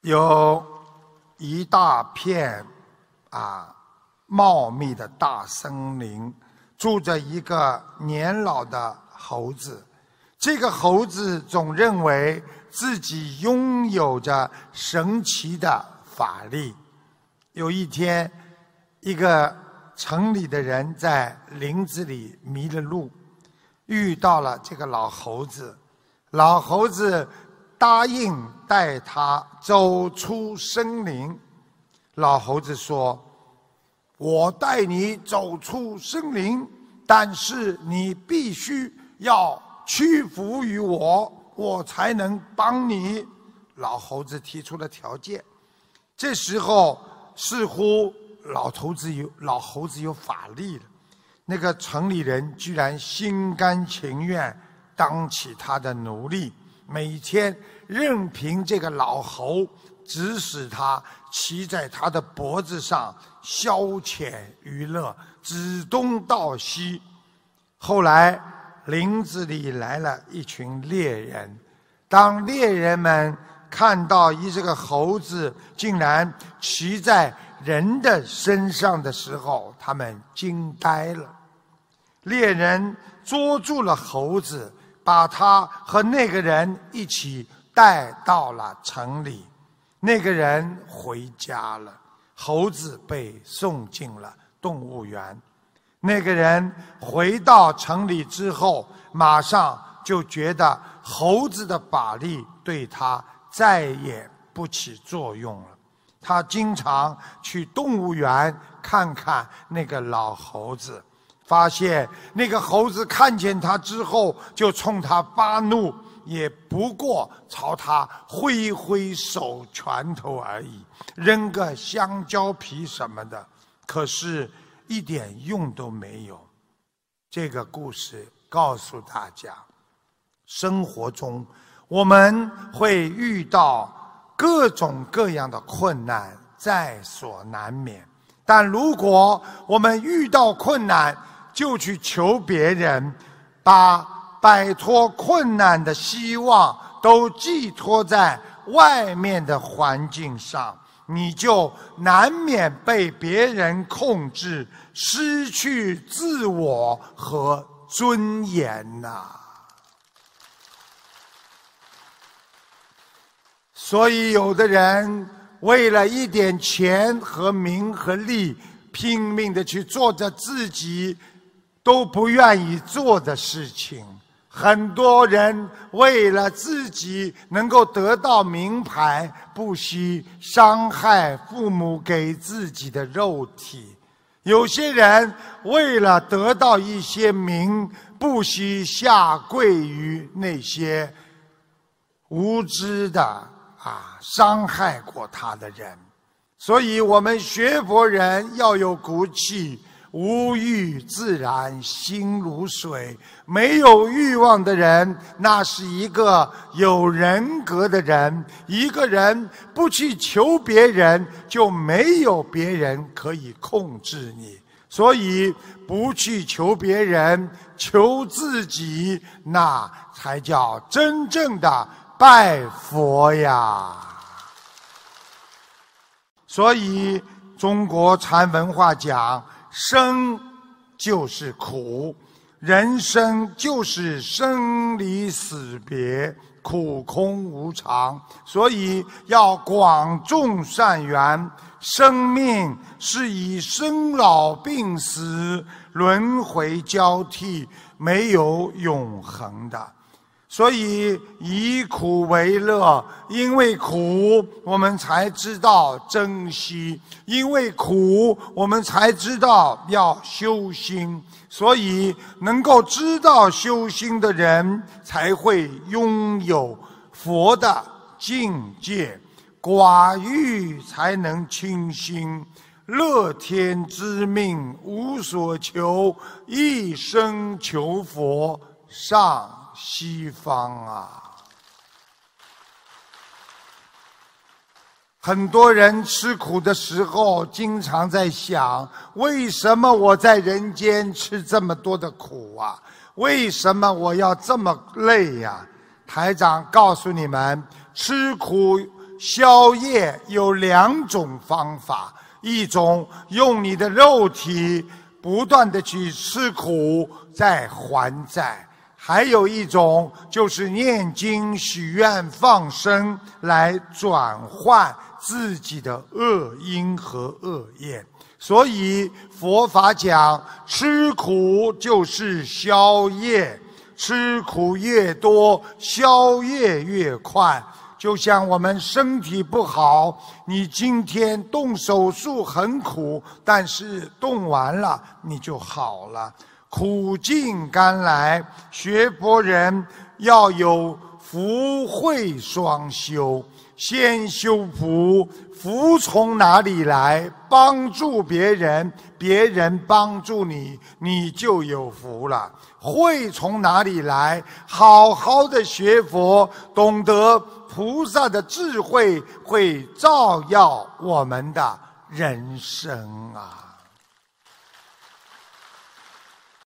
有一大片茂密的大森林，住着一个年老的猴子。这个猴子总认为自己拥有着神奇的法力。有一天，一个城里的人在林子里迷了路，遇到了这个老猴子。老猴子答应带他走出森林。老猴子说：我带你走出森林，但是你必须要屈服于我，我才能帮你。老猴子提出了条件。这时候似乎老猴子有法力了，那个城里人居然心甘情愿当起他的奴隶，每天任凭这个老猴指使他骑在他的脖子上消遣娱乐，指东道西。后来林子里来了一群猎人，当猎人们看到这个猴子竟然骑在人的身上的时候，他们惊呆了。猎人捉住了猴子，把他和那个人一起带到了城里。那个人回家了，猴子被送进了动物园。那个人回到城里之后，马上就觉得猴子的法力对他再也不起作用了。他经常去动物园看看那个老猴子，发现那个猴子看见他之后就冲他发怒，也不过朝他挥挥手拳头而已，扔个香蕉皮什么的，可是一点用都没有。这个故事告诉大家，生活中我们会遇到各种各样的困难，在所难免。但如果我们遇到困难就去求别人，把摆脱困难的希望都寄托在外面的环境上，你就难免被别人控制，失去自我和尊严呐。所以有的人为了一点钱和名和利，拼命的去做着自己都不愿意做的事情。很多人为了自己能够得到名牌，不惜伤害父母给自己的肉体。有些人为了得到一些名，不惜下跪于那些无知的伤害过他的人。所以我们学佛人要有骨气，无欲自然心如水。没有欲望的人，那是一个有人格的人。一个人不去求别人，就没有别人可以控制你。所以不去求别人，求自己，那才叫真正的拜佛呀。所以中国禅文化讲，生就是苦，人生就是生离死别，苦空无常。所以要广种善缘。生命是以生老病死轮回交替，没有永恒的。所以以苦为乐，因为苦我们才知道珍惜，因为苦我们才知道要修心。所以能够知道修心的人，才会拥有佛的境界。寡欲才能清心，乐天知命无所求，一生求佛上西方啊。很多人吃苦的时候经常在想，为什么我在人间吃这么多的苦啊？为什么我要这么累呀？台长告诉你们，吃苦消业有2种方法，一种用你的肉体不断的去吃苦再还债，还有一种就是念经许愿放生来转换自己的恶因和恶业。所以佛法讲吃苦就是消业，吃苦越多消业越快。就像我们身体不好，你今天动手术很苦，但是动完了你就好了。苦尽甘来，学佛人要有福慧双修，先修福，福从哪里来？帮助别人，别人帮助你，你就有福了。慧从哪里来？好好的学佛，懂得菩萨的智慧会照耀我们的人生啊。